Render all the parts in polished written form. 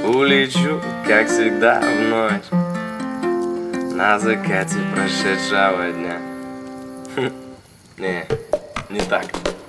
Улечу, как всегда, в ночь на закате прошедшего дня. Не так.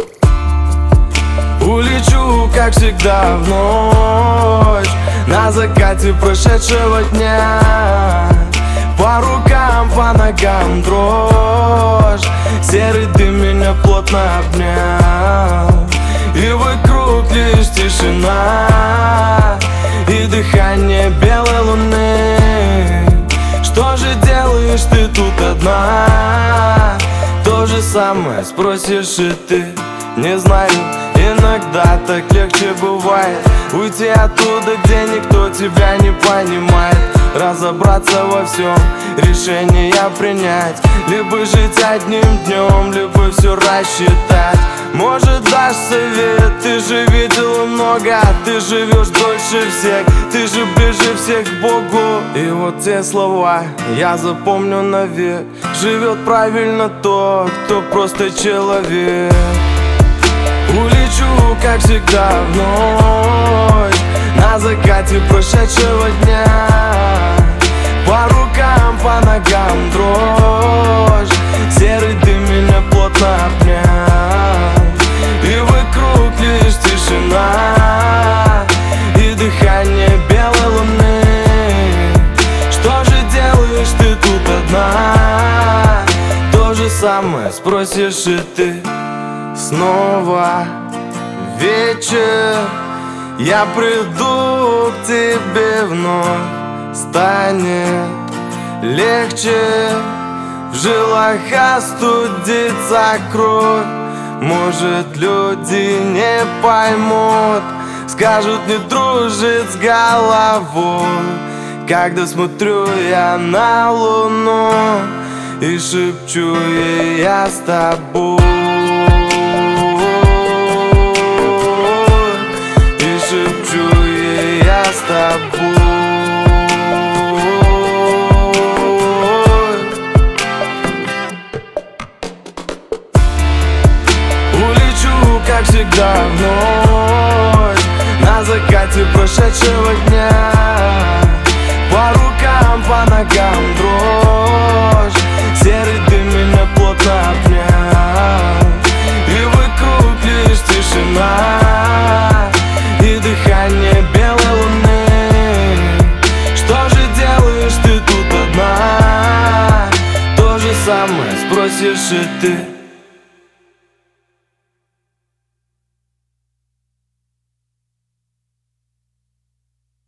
Улечу, как всегда, в ночь на закате прошедшего дня. По рукам, по ногам дрожь, серый дым меня плотно обнял, и вокруг лишь тишина и дыхание белой луны. Что же делаешь ты тут одна? То же самое спросишь и ты. Не знаю, иногда так легче бывает уйти оттуда, где никто тебя не понимает. Разобраться во всем, решение принять, либо жить одним днем, либо все рассчитать. Может, дашь совет, ты же видела много, ты живешь дольше всех, ты же ближе всех к Богу. И вот те слова я запомню навек: живет правильно тот, кто просто человек. Улечу, как всегда, в ночь на закате прошедшего дня. По рукам, по ногам дрожь, серый дым меня плотно обнял, и вокруг лишь тишина и дыхание белой луны. Что же делаешь ты тут одна? То же самое спросишь и ты. Снова вечер, я приду к тебе вновь. Станет легче, в жилах остудится кровь. Может, люди не поймут, скажут, не дружит с головой. Когда смотрю я на луну и шепчу ей: я с тобой. И шепчу ей: я с тобой. Как всегда, в ночь на закате прошедшего дня. По рукам, по ногам дрожь, серый дым меня плотно обнял, и вокруг лишь тишина и дыхание белой луны. Что же делаешь ты тут одна? То же самое спросишь и ты.